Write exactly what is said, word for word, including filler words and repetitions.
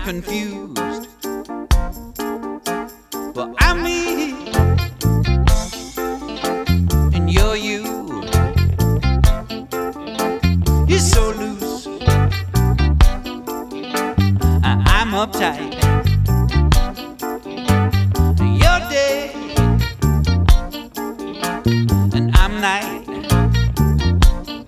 confused. Well, I'm me, and you're you. You're so loose, I- I'm uptight.